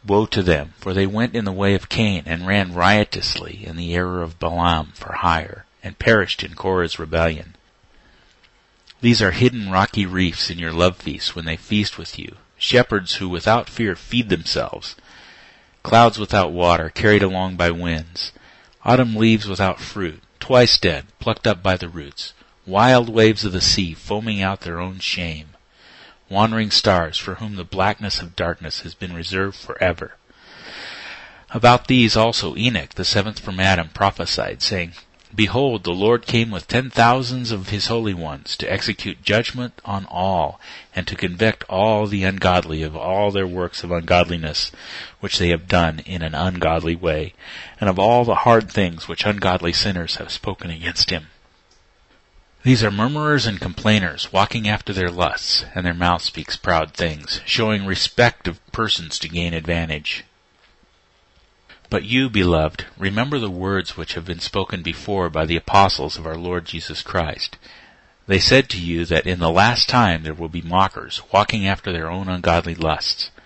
Woe to them, for they went in the way of Cain, and ran riotously in the error of Balaam for hire, and perished in Korah's rebellion. These are hidden rocky reefs in your love feasts when they feast with you, shepherds who without fear feed themselves, clouds without water, carried along by winds, autumn leaves without fruit, twice dead, plucked up by the roots, wild waves of the sea foaming out their own shame, wandering stars for whom the blackness of darkness has been reserved forever. About these also Enoch, the seventh from Adam, prophesied, saying, Behold, the Lord came with 10,000s of his holy ones, to execute judgment on all, and to convict all the ungodly of all their works of ungodliness, which they have done in an ungodly way, and of all the hard things which ungodly sinners have spoken against him. These are murmurers and complainers, walking after their lusts, and their mouth speaks proud things, showing respect of persons to gain advantage. But you, beloved, remember the words which have been spoken before by the apostles of our Lord Jesus Christ. They said to you that in the last time there will be mockers, walking after their own ungodly lusts.